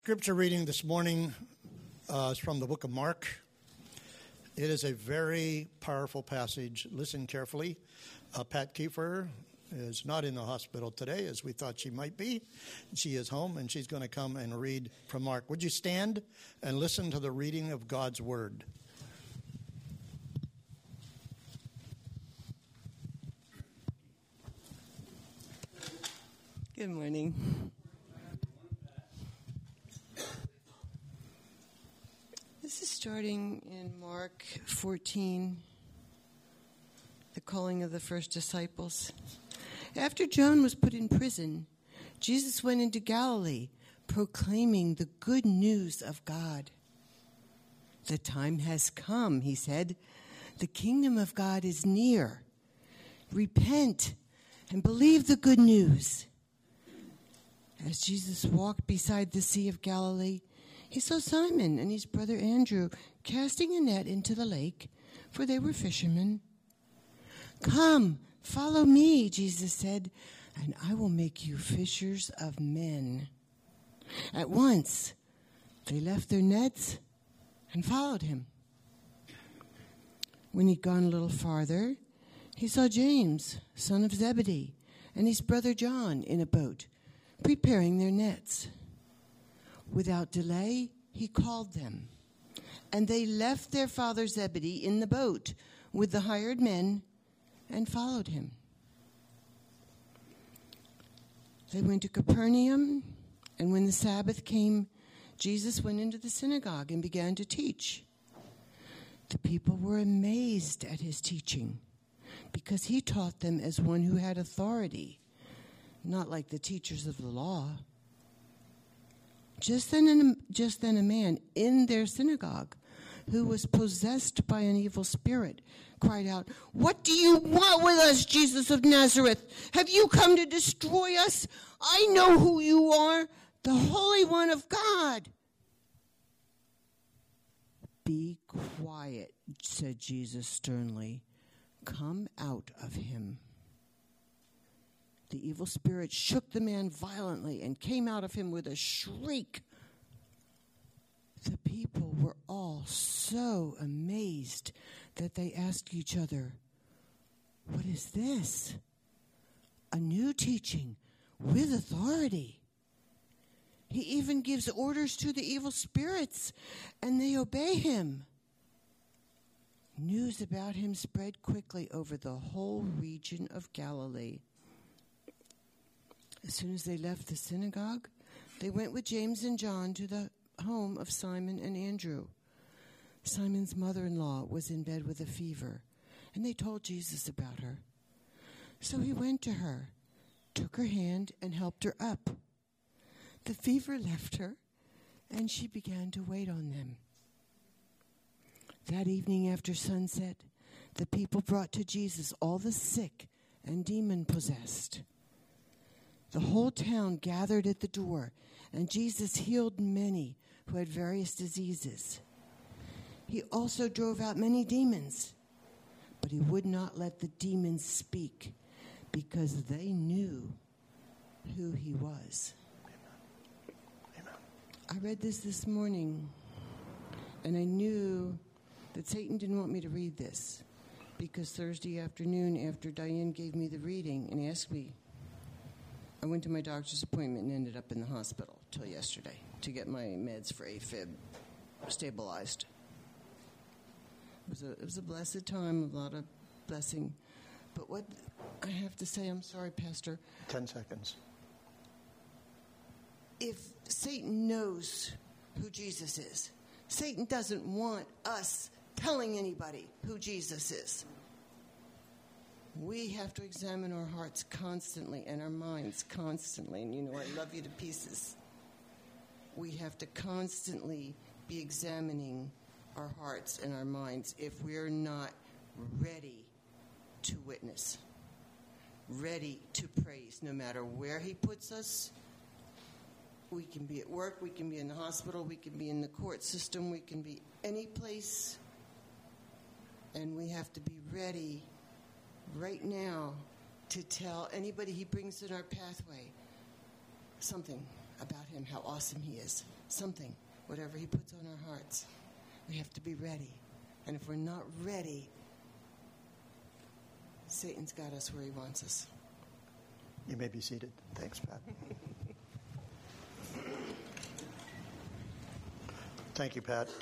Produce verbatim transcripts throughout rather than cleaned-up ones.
Scripture reading this morning uh, is from the book of Mark. It is a very powerful passage. Listen carefully. Uh, Pat Kiefer is not in the hospital today, as we thought she might be. She is home, and she's going to come and read from Mark. Would you stand and listen to the reading of God's Word? Good morning. This is starting in Mark fourteen, the calling of the first disciples. After John was put in prison, Jesus went into Galilee, proclaiming the good news of God. The time has come, he said. The kingdom of God is near. Repent and believe the good news. As Jesus walked beside the Sea of Galilee, he saw Simon and his brother Andrew casting a net into the lake, for they were fishermen. "Come, follow me," Jesus said, "and I will make you fishers of men." At once, they left their nets and followed him. When he'd gone a little farther, he saw James, son of Zebedee, and his brother John in a boat, preparing their nets. Without delay, he called them, and they left their father Zebedee in the boat with the hired men and followed him. They went to Capernaum, and when the Sabbath came, Jesus went into the synagogue and began to teach. The people were amazed at his teaching, because he taught them as one who had authority, not like the teachers of the law. Just then, just then a man in their synagogue who was possessed by an evil spirit cried out, "What do you want with us, Jesus of Nazareth? Have you come to destroy us? I know who you are, the Holy One of God." "Be quiet," said Jesus sternly. "Come out of him." The evil spirit shook the man violently and came out of him with a shriek. The people were all so amazed that they asked each other, "What is this? A new teaching with authority. He even gives orders to the evil spirits, and they obey him." News about him spread quickly over the whole region of Galilee. As soon as they left the synagogue, they went with James and John to the home of Simon and Andrew. Simon's mother-in-law was in bed with a fever, and they told Jesus about her. So he went to her, took her hand, and helped her up. The fever left her, and she began to wait on them. That evening after sunset, the people brought to Jesus all the sick and demon-possessed. The whole town gathered at the door, and Jesus healed many who had various diseases. He also drove out many demons, but he would not let the demons speak because they knew who he was. Amen. Amen. I read this this morning, and I knew that Satan didn't want me to read this because Thursday afternoon, after Diane gave me the reading and asked me, I went to my doctor's appointment and ended up in the hospital till yesterday to get my meds for AFib stabilized. It was a, it was a blessed time, a lot of blessing. But what I have to say, I'm sorry, Pastor. Ten seconds. If Satan knows who Jesus is, Satan doesn't want us telling anybody who Jesus is. We have to examine our hearts constantly and our minds constantly. And you know, I love you to pieces. We have to constantly be examining our hearts and our minds if we're not ready to witness, ready to praise, no matter where he puts us. We can be at work, we can be in the hospital, we can be in the court system, we can be any place. And we have to be ready right now to tell anybody he brings in our pathway something about him, how awesome he is. something, whatever he puts on our hearts. We have to be ready. And if we're not ready, Satan's got us where he wants us. You may be seated. Thanks, Pat. Thank you, Pat.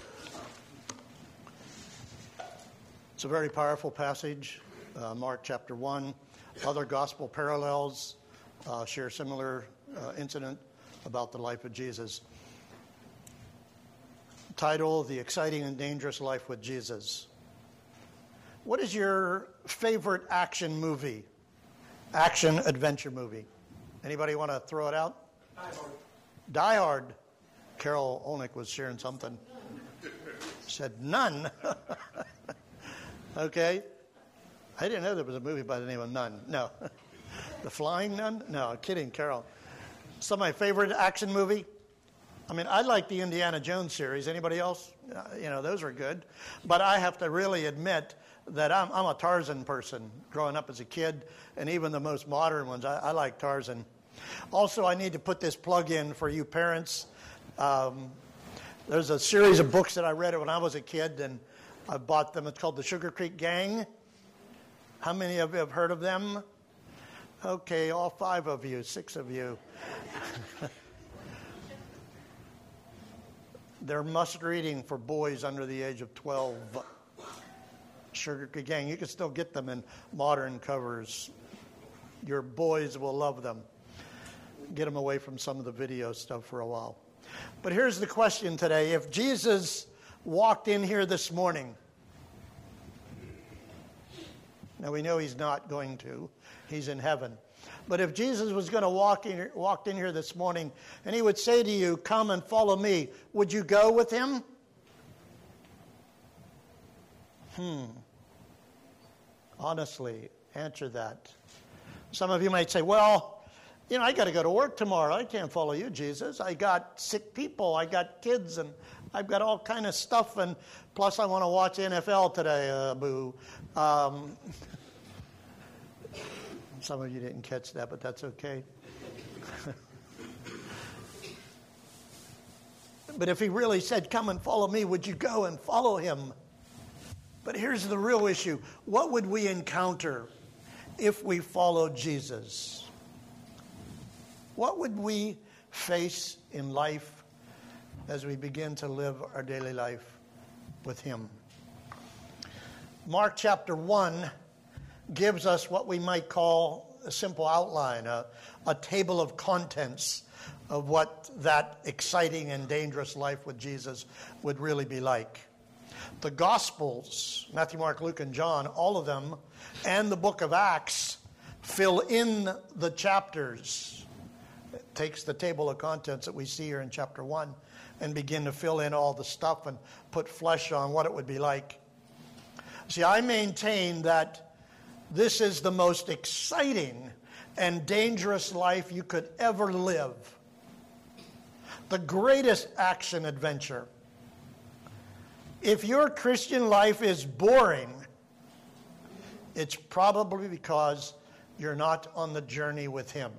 It's a very powerful passage, uh, Mark chapter one. Other gospel parallels uh, share similar uh, incident about the life of Jesus. Title, The Exciting and Dangerous Life with Jesus. What is your favorite action movie? Action adventure movie? Anybody want to throw it out? Die Hard. Die Hard. Carol Olnick was sharing something. Said none. Okay. I didn't know there was a movie by the name of Nun. No. The Flying Nun? No, kidding, Carol. Some of my favorite action movie. I mean, I like the Indiana Jones series. Anybody else? Uh, you know, those are good. But I have to really admit that I'm, I'm a Tarzan person growing up as a kid, and even the most modern ones, I, I like Tarzan. Also, I need to put this plug in for you parents. Um, there's a series of books that I read when I was a kid, and I bought them. It's called the Sugar Creek Gang. How many of you have heard of them? Okay, all five of you, six of you. They're must-reading for boys under the age of twelve. Sugar Creek Gang. You can still get them in modern covers. Your boys will love them. Get them away from some of the video stuff for a while. But here's the question today. If Jesus walked in here this morning, now we know he's not going to. He's in heaven. But if Jesus was going to walk in, walked in here this morning and he would say to you, come and follow me, would you go with him? Hmm. Honestly, answer that. Some of you might say, well, you know, I got to go to work tomorrow. I can't follow you, Jesus. I got sick people. I got kids, and I've got all kind of stuff. And plus, I want to watch N F L today. Uh, boo. Um, some of you didn't catch that, but that's okay. But if he really said, come and follow me, would you go and follow him? But here's the real issue. What would we encounter if we followed Jesus? What would we face in life as we begin to live our daily life with him? Mark chapter one gives us what we might call a simple outline, a, a table of contents of what that exciting and dangerous life with Jesus would really be like. The Gospels, Matthew, Mark, Luke, and John, all of them, and the book of Acts fill in the chapters. It takes the table of contents that we see here in chapter one and begin to fill in all the stuff and put flesh on what it would be like. See, I maintain that this is the most exciting and dangerous life you could ever live. The greatest action adventure. If your Christian life is boring, it's probably because you're not on the journey with him.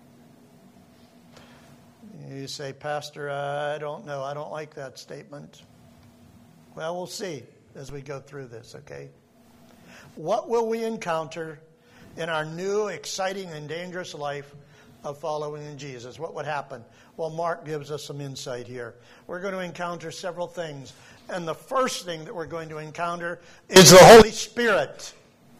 You say, Pastor, I don't know. I don't like that statement. Well, we'll see as we go through this, okay? What will we encounter in our new, exciting, and dangerous life of following in Jesus? What would happen? Well, Mark gives us some insight here. We're going to encounter several things. And the first thing that we're going to encounter is the Holy Spirit.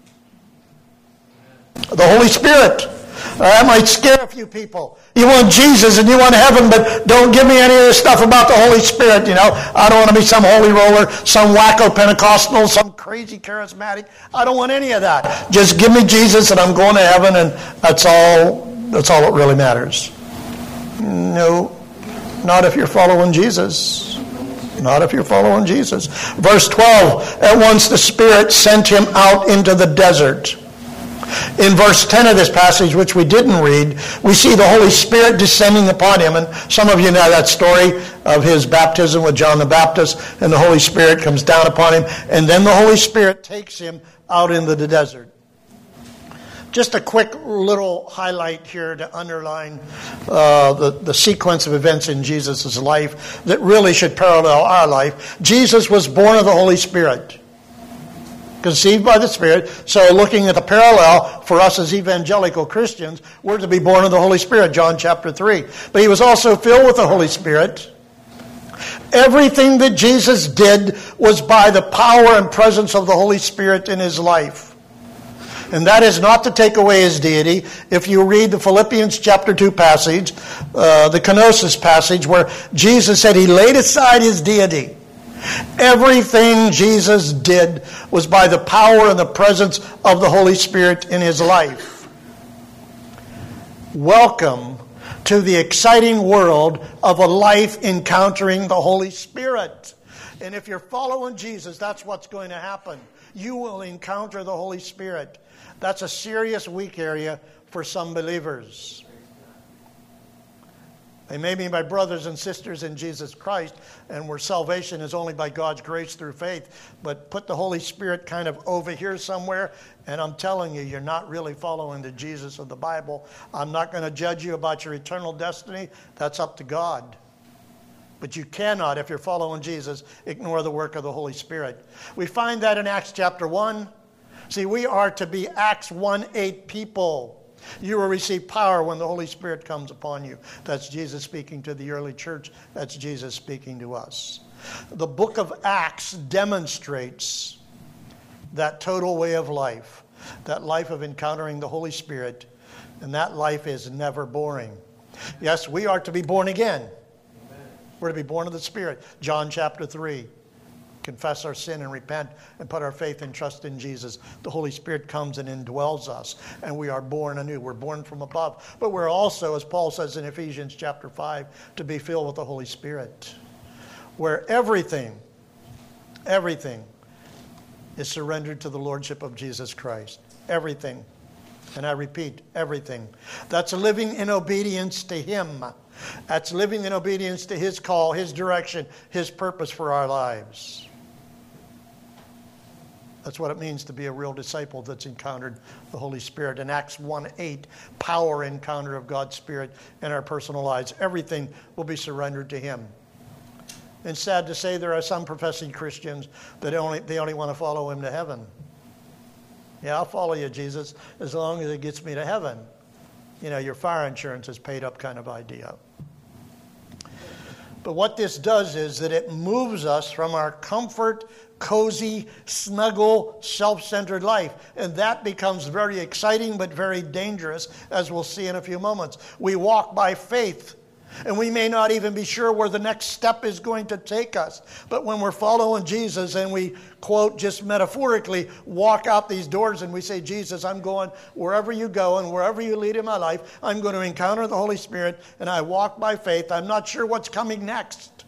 The Holy Spirit. That might scare a few people. You want Jesus and you want heaven, but don't give me any of this stuff about the Holy Spirit, you know. I don't want to be some holy roller, some wacko Pentecostal, some crazy charismatic. I don't want any of that. Just give me Jesus and I'm going to heaven, and that's all, that's all that really matters. No, not if you're following Jesus. Not if you're following Jesus. Verse twelve, at once the Spirit sent him out into the desert. In verse ten of this passage, which we didn't read, we see the Holy Spirit descending upon him. And some of you know that story of his baptism with John the Baptist, and the Holy Spirit comes down upon him, and then the Holy Spirit takes him out into the desert. Just a quick little highlight here to underline uh, the, the sequence of events in Jesus' life that really should parallel our life. Jesus was born of the Holy Spirit, conceived by the Spirit. So looking at the parallel for us as evangelical Christians, we're to be born of the Holy Spirit, John chapter three. But he was also filled with the Holy Spirit. Everything that Jesus did was by the power and presence of the Holy Spirit in his life. And that is not to take away his deity. If you read the Philippians chapter two passage, uh, the kenosis passage, where Jesus said he laid aside his deity. Everything Jesus did was by the power and the presence of the Holy Spirit in his life. Welcome to the exciting world of a life encountering the Holy Spirit. And if you're following Jesus, that's what's going to happen. You will encounter the Holy Spirit. That's a serious weak area for some believers. They may be my brothers and sisters in Jesus Christ, and where salvation is only by God's grace through faith, but put the Holy Spirit kind of over here somewhere, and I'm telling you, you're not really following the Jesus of the Bible. I'm not going to judge you about your eternal destiny. That's up to God. But you cannot, if you're following Jesus, ignore the work of the Holy Spirit. We find that in Acts chapter one. See, we are to be Acts one eight people. You will receive power when the Holy Spirit comes upon you. That's Jesus speaking to the early church. That's Jesus speaking to us. The book of Acts demonstrates that total way of life, that life of encountering the Holy Spirit, and that life is never boring. Yes, we are to be born again. We're to be born of the Spirit. John chapter three. Confess our sin and repent and put our faith and trust in Jesus. The Holy Spirit comes and indwells us, and we are born anew. We're born from above. But we're also, as Paul says in Ephesians chapter five, to be filled with the Holy Spirit, where everything, everything is surrendered to the Lordship of Jesus Christ. Everything. And I repeat, everything. That's living in obedience to Him. That's living in obedience to His call, His direction, His purpose for our lives. That's what it means to be a real disciple that's encountered the Holy Spirit. In Acts one eight, power encounter of God's Spirit in our personal lives. Everything will be surrendered to Him. And sad to say, there are some professing Christians that only they only want to follow Him to heaven. Yeah, I'll follow you, Jesus, as long as it gets me to heaven. You know, your fire insurance is paid up kind of idea. But what this does is that it moves us from our comfort, cozy, snuggle, self-centered life. And that becomes very exciting but very dangerous, as we'll see in a few moments. We walk by faith, and we may not even be sure where the next step is going to take us. But when we're following Jesus and we, quote, just metaphorically, walk out these doors and we say, Jesus, I'm going wherever you go and wherever you lead in my life, I'm going to encounter the Holy Spirit, and I walk by faith. I'm not sure what's coming next,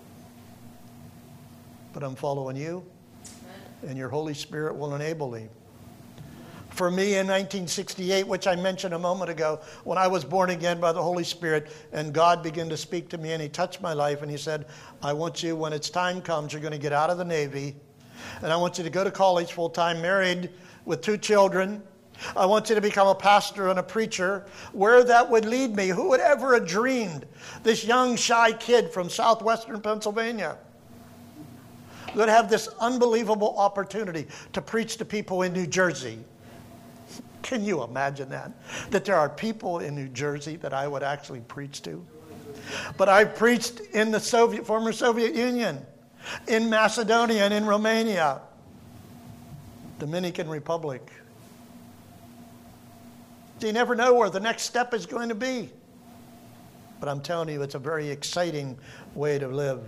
but I'm following you, and your Holy Spirit will enable me. For me, in nineteen sixty-eight, which I mentioned a moment ago, when I was born again by the Holy Spirit, and God began to speak to me, and He touched my life, and He said, I want you, when it's time comes, you're going to get out of the Navy, and I want you to go to college full-time, married with two children. I want you to become a pastor and a preacher. Where that would lead me, who would ever have dreamed this young, shy kid from southwestern Pennsylvania would have this unbelievable opportunity to preach to people in New Jersey? Can you imagine that? That there are people in New Jersey that I would actually preach to? But I preached in the Soviet, former Soviet Union, in Macedonia and in Romania, Dominican Republic. So you never know where the next step is going to be. But I'm telling you, it's a very exciting way to live.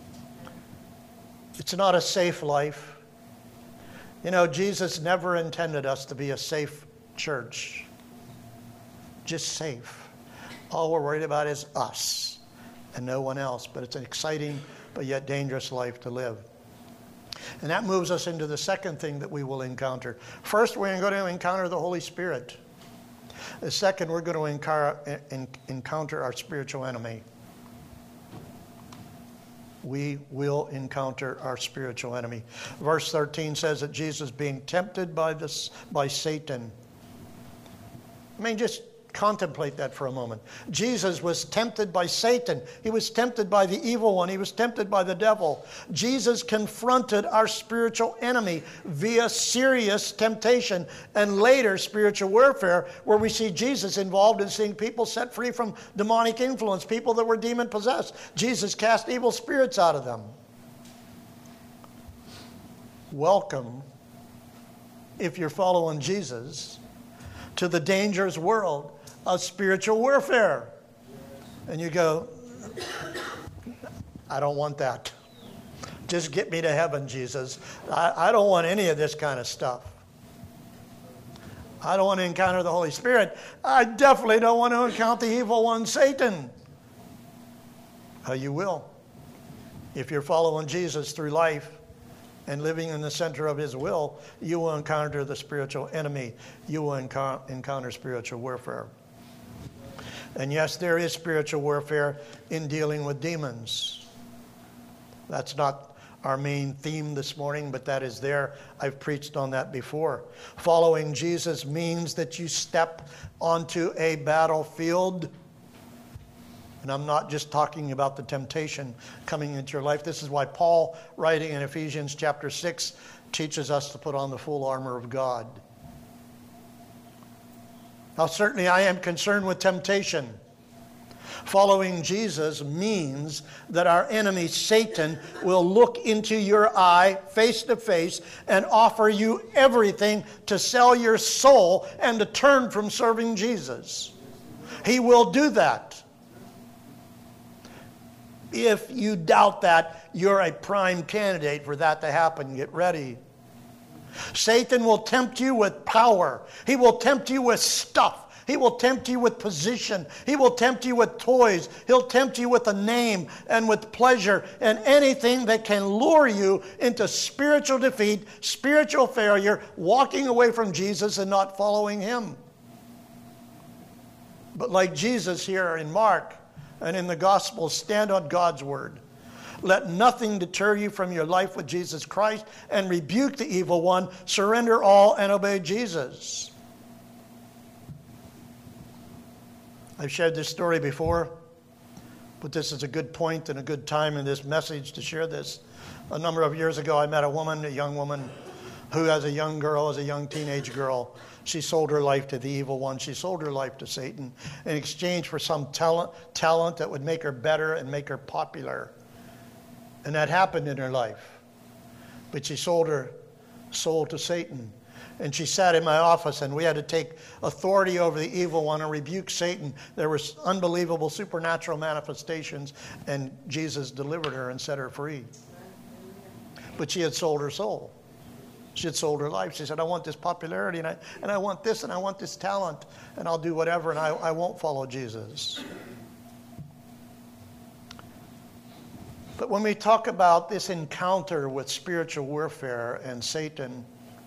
It's not a safe life. You know, Jesus never intended us to be a safe church. Just safe. All we're worried about is us and no one else. But it's an exciting but yet dangerous life to live. And that moves us into the second thing that we will encounter. First, we're going to encounter the Holy Spirit. The second, we're going to encounter our spiritual enemy. We will encounter our spiritual enemy. Verse thirteen says that Jesus, being tempted by this by Satan, I mean, just contemplate that for a moment. Jesus was tempted by Satan. He was tempted by the evil one. He was tempted by the devil. Jesus confronted our spiritual enemy via serious temptation and later spiritual warfare, where we see Jesus involved in seeing people set free from demonic influence, people that were demon-possessed. Jesus cast evil spirits out of them. Welcome, if you're following Jesus, to the dangerous world of spiritual warfare. And you go, I don't want that. Just get me to heaven, Jesus. I, I don't want any of this kind of stuff. I don't want to encounter the Holy Spirit. I definitely don't want to encounter the evil one, Satan. Uh, you will. If you're following Jesus through life and living in the center of his will, you will encounter the spiritual enemy. You will enco- encounter spiritual warfare. And yes, there is spiritual warfare in dealing with demons. That's not our main theme this morning, but that is there. I've preached on that before. Following Jesus means that you step onto a battlefield. And I'm not just talking about the temptation coming into your life. This is why Paul, writing in Ephesians chapter six, teaches us to put on the full armor of God. Now, certainly I am concerned with temptation. Following Jesus means that our enemy, Satan, will look into your eye face to face and offer you everything to sell your soul and to turn from serving Jesus. He will do that. If you doubt that, you're a prime candidate for that to happen. Get ready. Satan will tempt you with power. He will tempt you with stuff. He will tempt you with position. He will tempt you with toys. He'll tempt you with a name and with pleasure and anything that can lure you into spiritual defeat, spiritual failure, walking away from Jesus and not following him. But like Jesus here in Mark and in the Gospels, stand on God's word. Let nothing deter you from your life with Jesus Christ, and rebuke the evil one. Surrender all and obey Jesus. I've shared this story before, but this is a good point and a good time in this message to share this. A number of years ago, I met a woman, a young woman, who as a young girl, as a young teenage girl, she sold her life to the evil one. She sold her life to Satan in exchange for some talent, talent that would make her better and make her popular. And that happened in her life. But she sold her soul to Satan. And she sat in my office, and we had to take authority over the evil one and rebuke Satan. There were unbelievable supernatural manifestations, and Jesus delivered her and set her free. But she had sold her soul. She had sold her life. She said, I want this popularity, and I, and I want this, and I want this talent, and I'll do whatever, and I, I won't follow Jesus. But when we talk about this encounter with spiritual warfare and Satan,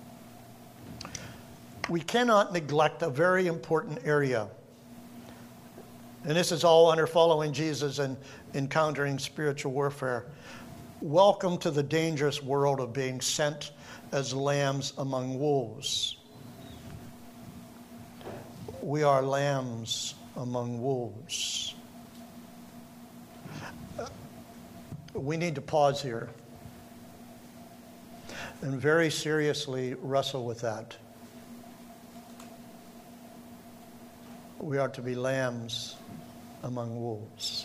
we cannot neglect a very important area. And this is all under following Jesus and encountering spiritual warfare. Welcome to the dangerous world of being sent as lambs among wolves. We are lambs among wolves. We need to pause here and very seriously wrestle with that. We are to be lambs among wolves.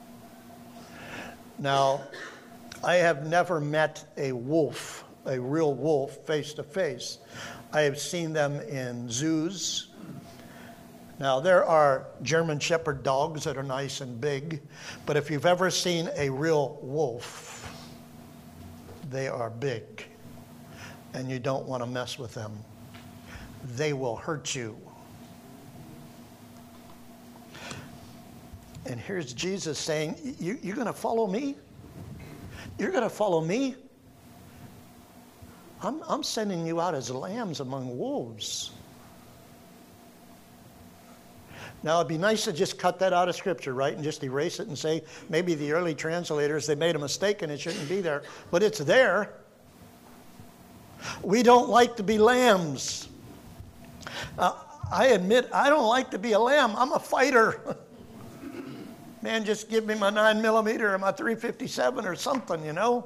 Now, I have never met a wolf, a real wolf, face to face. I have seen them in zoos. Now, there are German Shepherd dogs that are nice and big, but if you've ever seen a real wolf, they are big, and you don't want to mess with them. They will hurt you. And here's Jesus saying, you, you're going to follow me? You're going to follow me? I'm, I'm sending you out as lambs among wolves. Now, it'd be nice to just cut that out of Scripture, right, and just erase it and say, maybe the early translators, they made a mistake and it shouldn't be there. But it's there. We don't like to be lambs. Uh, I admit I don't like to be a lamb. I'm a fighter. Man, just give me my nine millimeter or my three fifty-seven or something, you know.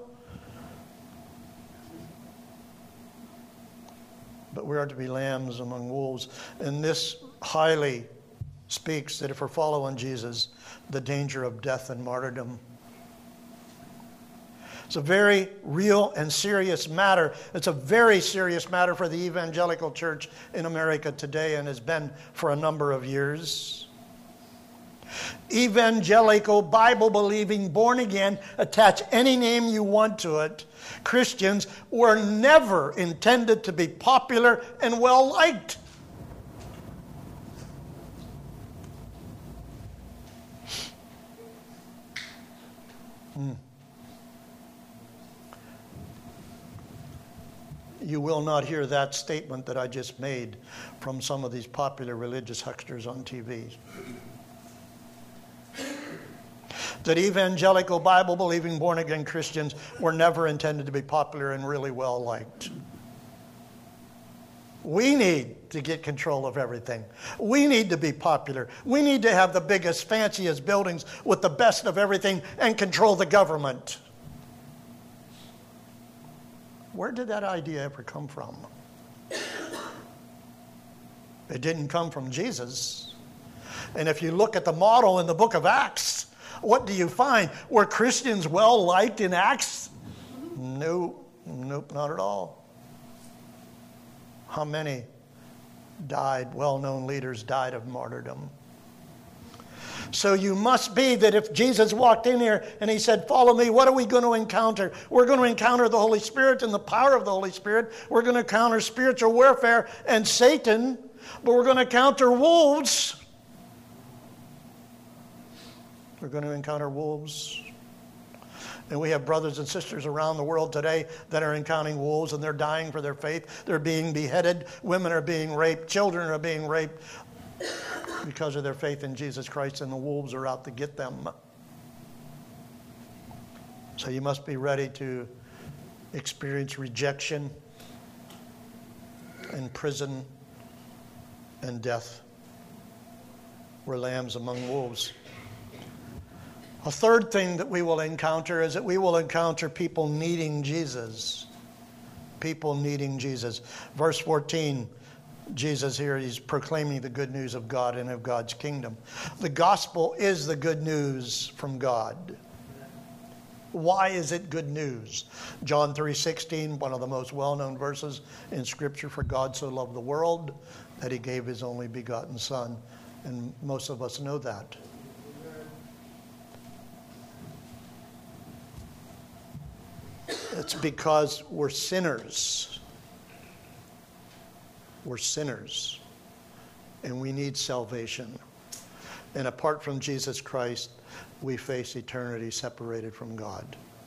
But we are to be lambs among wolves. And this highly speaks that if we're following Jesus, the danger of death and martyrdom. It's a very real and serious matter. It's a very serious matter for the evangelical church in America today and has been for a number of years. Evangelical, Bible-believing, born-again, attach any name you want to it, Christians were never intended to be popular and well-liked. Hmm. You will not hear that statement that I just made from some of these popular religious hucksters on T V. That evangelical, Bible-believing, born-again Christians were never intended to be popular and really well-liked. We need to get control of everything. We need to be popular. We need to have the biggest, fanciest buildings with the best of everything and control the government. Where did that idea ever come from? It didn't come from Jesus. And if you look at the model in the book of Acts, what do you find? Were Christians well liked in Acts? No, nope, not at all. How many died, well-known leaders died of martyrdom? So you must be that if Jesus walked in here and he said, follow me, what are we going to encounter? We're going to encounter the Holy Spirit and the power of the Holy Spirit. We're going to encounter spiritual warfare and Satan, but we're going to encounter wolves. We're going to encounter wolves. And we have brothers and sisters around the world today that are encountering wolves and they're dying for their faith. They're being beheaded. Women are being raped. Children are being raped because of their faith in Jesus Christ, and the wolves are out to get them. So you must be ready to experience rejection and prison and death. We're lambs among wolves. A third thing that we will encounter is that we will encounter people needing Jesus. People needing Jesus. Verse fourteen, Jesus here, he's proclaiming the good news of God and of God's kingdom. The gospel is the good news from God. Why is it good news? John three sixteen, one of the most well-known verses in Scripture, for God so loved the world that he gave his only begotten Son. And most of us know that. It's because we're sinners. We're sinners. And we need salvation. And apart from Jesus Christ, we face eternity separated from God.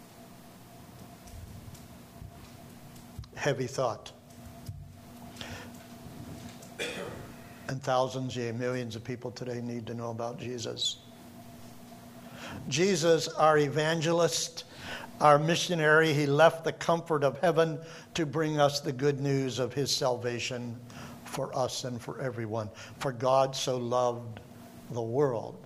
Heavy thought. And thousands, yea, millions of people today need to know about Jesus. Jesus, our evangelist, our missionary, he left the comfort of heaven to bring us the good news of his salvation for us and for everyone. For God so loved the world.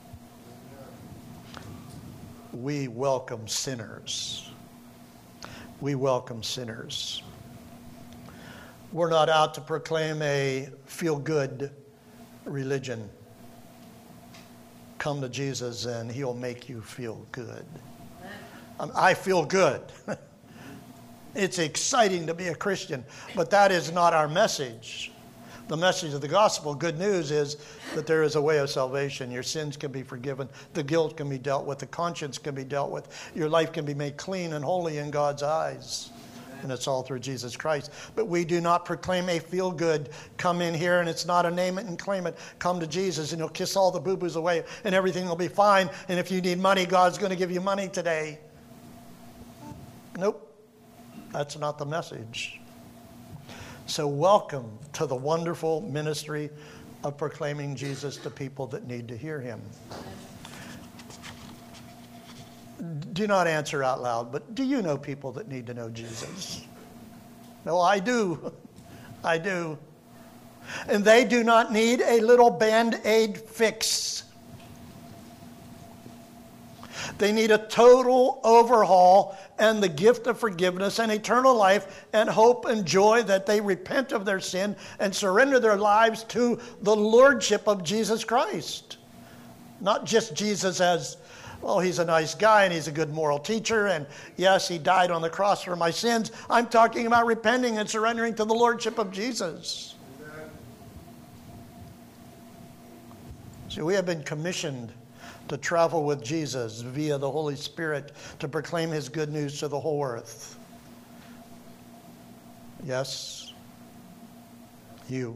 We welcome sinners. We welcome sinners. We're not out to proclaim a feel-good religion. Come to Jesus and he'll make you feel good. I feel good. It's exciting to be a Christian, but that is not our message. The message of the gospel, good news, is that there is a way of salvation. Your sins can be forgiven. The guilt can be dealt with. The conscience can be dealt with. Your life can be made clean and holy in God's eyes. And it's all through Jesus Christ. But we do not proclaim a feel-good, come in here and it's not a name it and claim it. Come to Jesus and he'll kiss all the boo-boos away and everything will be fine. And if you need money, God's going to give you money today. Nope. That's not the message. So welcome to the wonderful ministry of proclaiming Jesus to people that need to hear him. Do not answer out loud, but do you know people that need to know Jesus? No, I do. I do. And they do not need a little Band-Aid fix. They need a total overhaul and the gift of forgiveness and eternal life and hope and joy that they repent of their sin and surrender their lives to the lordship of Jesus Christ. Not just Jesus as, well, he's a nice guy and he's a good moral teacher, and yes, he died on the cross for my sins. I'm talking about repenting and surrendering to the lordship of Jesus. Amen. See, we have been commissioned to travel with Jesus via the Holy Spirit to proclaim his good news to the whole earth. Yes, you.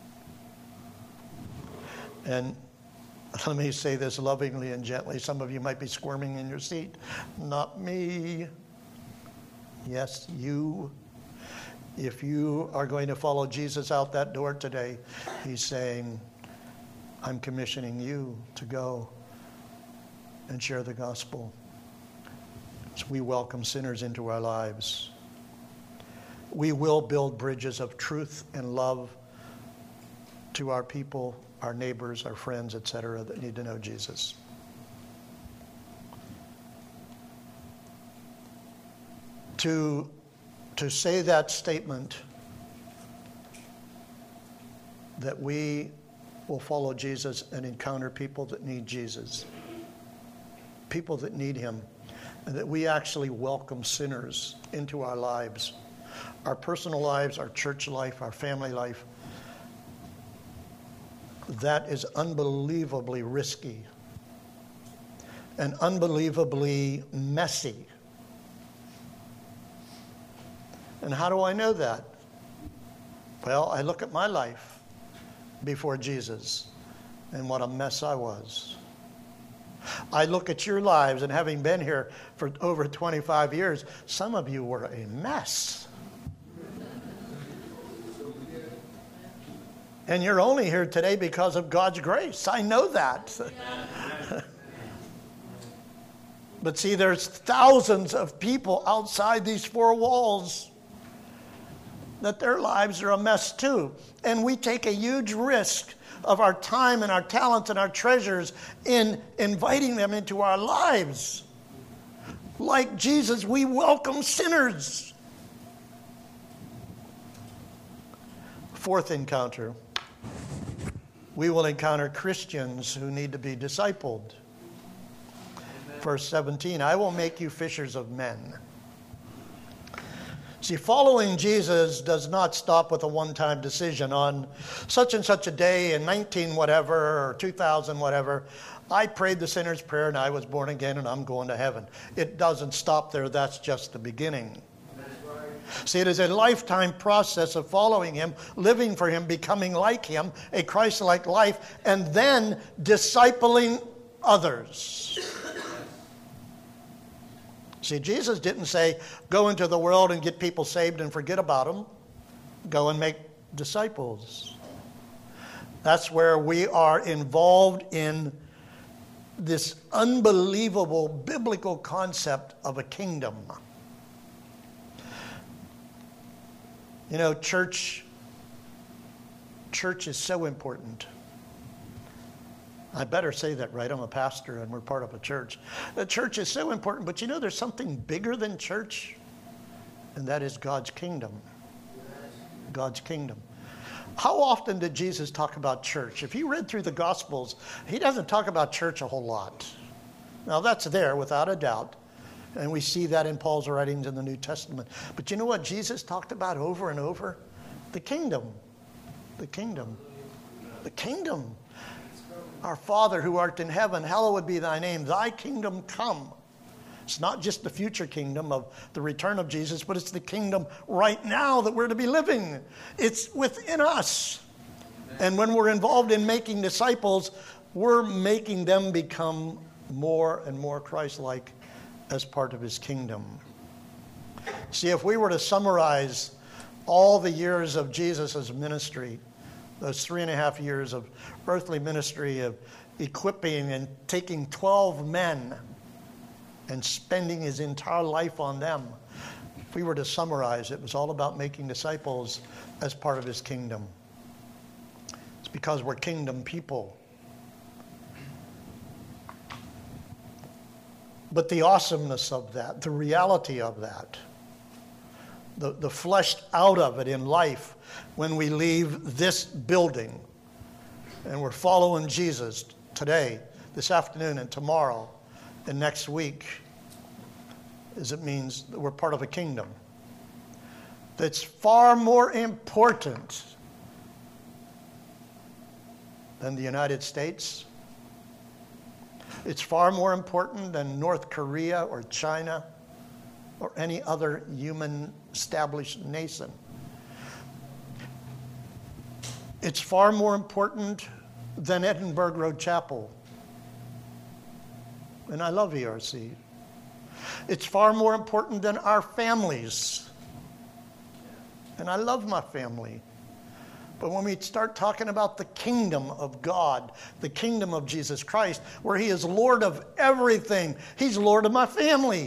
And let me say this lovingly and gently. Some of you might be squirming in your seat. Not me. Yes, you. If you are going to follow Jesus out that door today, he's saying, I'm commissioning you to go and share the gospel. So we welcome sinners into our lives. We will build bridges of truth and love to our people, our neighbors, our friends, et cetera, that need to know Jesus. To, to say that statement that we will follow Jesus and encounter people that need Jesus, people that need him, and that we actually welcome sinners into our lives, our personal lives, our church life, our family life, that is unbelievably risky and unbelievably messy. And how do I know that? Well, I look at my life before Jesus and what a mess I was. I look at your lives, and having been here for over twenty-five years, some of you were a mess. And you're only here today because of God's grace. I know that. But see, there's thousands of people outside these four walls that their lives are a mess too. And we take a huge risk of our time and our talents and our treasures in inviting them into our lives. Like Jesus, we welcome sinners. Fourth encounter. We will encounter Christians who need to be discipled. Amen. Verse seventeen, I will make you fishers of men. See, following Jesus does not stop with a one-time decision on such and such a day in nineteen whatever or two thousand whatever. I prayed the sinner's prayer and I was born again and I'm going to heaven. It doesn't stop there. That's just the beginning. See, it is a lifetime process of following him, living for him, becoming like him, a Christ-like life, and then discipling others. See, Jesus didn't say, go into the world and get people saved and forget about them. Go and make disciples. That's where we are involved in this unbelievable biblical concept of a kingdom. You know, church, church is so important. I better say that, right? I'm a pastor and we're part of a church. The church is so important, but you know there's something bigger than church, and that is God's kingdom. God's kingdom. How often did Jesus talk about church? If you read through the Gospels, he doesn't talk about church a whole lot. Now that's there without a doubt. And we see that in Paul's writings in the New Testament. But you know what Jesus talked about over and over? The kingdom. The kingdom. The kingdom. Our Father who art in heaven, hallowed be thy name. Thy kingdom come. It's not just the future kingdom of the return of Jesus, but it's the kingdom right now that we're to be living. It's within us. And when we're involved in making disciples, we're making them become more and more Christ-like as part of his kingdom. See, if we were to summarize all the years of Jesus' ministry, those three and a half years of earthly ministry, of equipping and taking twelve men and spending his entire life on them, if we were to summarize, it was all about making disciples as part of his kingdom. because we're kingdom people. But the awesomeness of that, the reality of that, the, the fleshed out of it in life when we leave this building and we're following Jesus today, this afternoon, and tomorrow, and next week, is it means that we're part of a kingdom that's far more important than the United States. It's far more important than North Korea or China or any other human established nation. It's far more important than Edinburgh Road Chapel. And I love E R C. It's far more important than our families. And I love my family. But when we start talking about the kingdom of God, the kingdom of Jesus Christ, where He is Lord of everything, He's Lord of my family.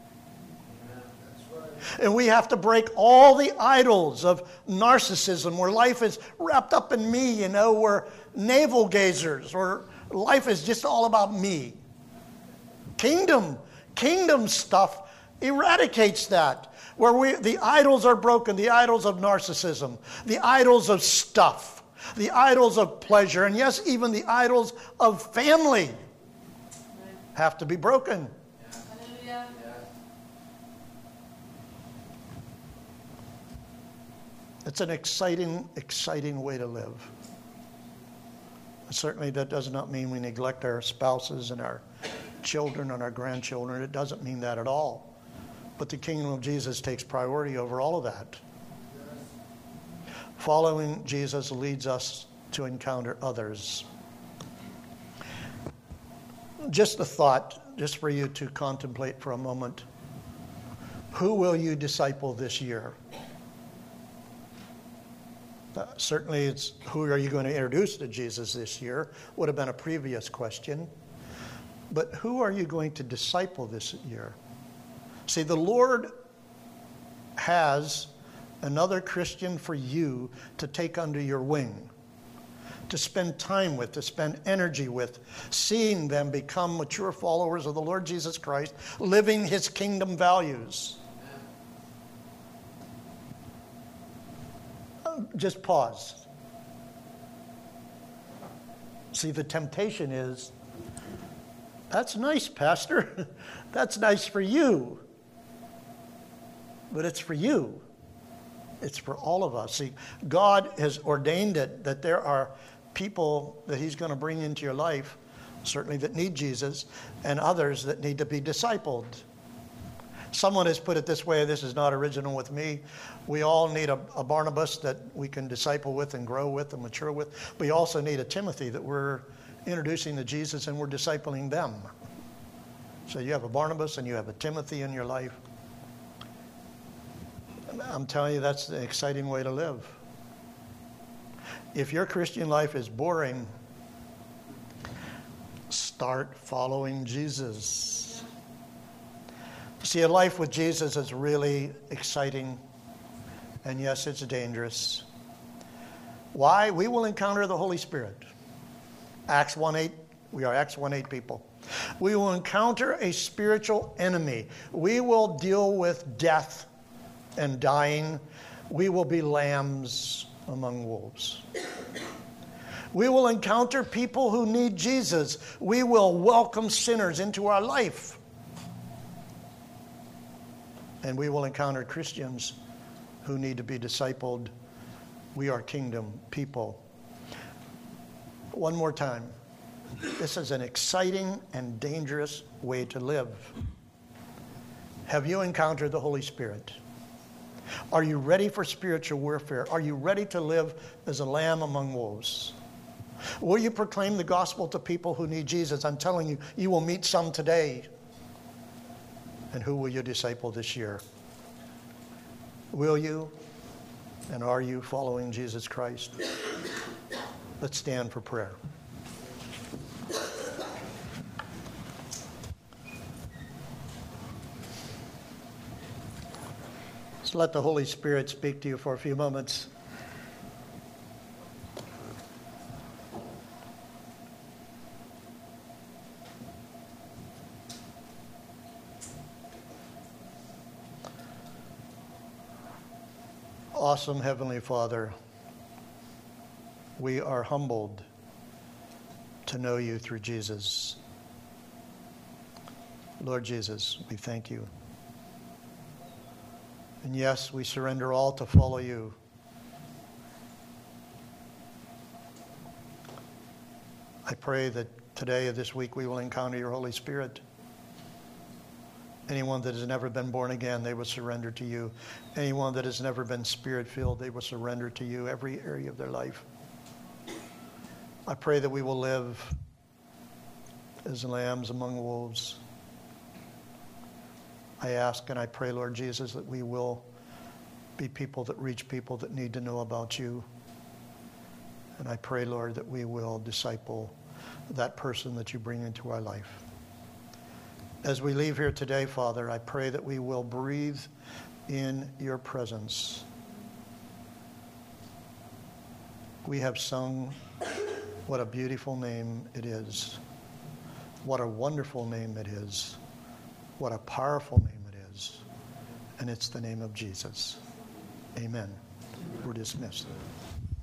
And we have to break all the idols of narcissism, where life is wrapped up in me, you know, we're navel gazers, where life is just all about me. Kingdom, kingdom stuff eradicates that. Where we, the idols are broken, the idols of narcissism, the idols of stuff, the idols of pleasure, and yes, even the idols of family have to be broken. Hallelujah. It's an exciting, exciting way to live. Certainly that does not mean we neglect our spouses and our children and our grandchildren. It doesn't mean that at all. But the kingdom of Jesus takes priority over all of that. Following Jesus leads us to encounter others. Just a thought, just for you to contemplate for a moment. Who will you disciple this year? Uh, certainly it's who are you going to introduce to Jesus this year? Would have been a previous question. But who are you going to disciple this year? See, the Lord has another Christian for you to take under your wing, to spend time with, to spend energy with, seeing them become mature followers of the Lord Jesus Christ, living His kingdom values. Just pause. See, the temptation is, that's nice, Pastor. That's nice for you. But it's for you. It's for all of us. See, God has ordained it that there are people that He's going to bring into your life, certainly that need Jesus, and others that need to be discipled. Someone has put it this way, this is not original with me. We all need a, a Barnabas that we can disciple with and grow with and mature with. We also need a Timothy that we're introducing to Jesus and we're discipling them. So you have a Barnabas and you have a Timothy in your life. I'm telling you, that's the exciting way to live. If your Christian life is boring, start following Jesus. See, a life with Jesus is really exciting, and yes, it's dangerous. Why? We will encounter the Holy Spirit. Acts one eight, we are Acts one eight people. We will encounter a spiritual enemy. We will deal with death and dying. We will be lambs among wolves. We will encounter people who need Jesus. We will welcome sinners into our life. And we will encounter Christians who need to be discipled. We are kingdom people. One more time. This is an exciting and dangerous way to live. Have you encountered the Holy Spirit? Are you ready for spiritual warfare? Are you ready to live as a lamb among wolves? Will you proclaim the gospel to people who need Jesus? I'm telling you, you will meet some today. And who will you disciple this year? Will you and are you following Jesus Christ? Let's stand for prayer. So let the Holy Spirit speak to you for a few moments. Awesome Heavenly Father, we are humbled to know you through Jesus. Lord Jesus, we thank you. And yes, we surrender all to follow you. I pray that today, this week, we will encounter your Holy Spirit. Anyone that has never been born again, they will surrender to you. Anyone that has never been Spirit-filled, they will surrender to you every area of their life. I pray that we will live as lambs among wolves. I ask and I pray, Lord Jesus, that we will be people that reach people that need to know about you. And I pray, Lord, that we will disciple that person that you bring into our life. As we leave here today, Father, I pray that we will breathe in your presence. We have sung what a beautiful name it is. What a wonderful name it is. What a powerful name it is. And it's the name of Jesus. Amen. We're dismissed.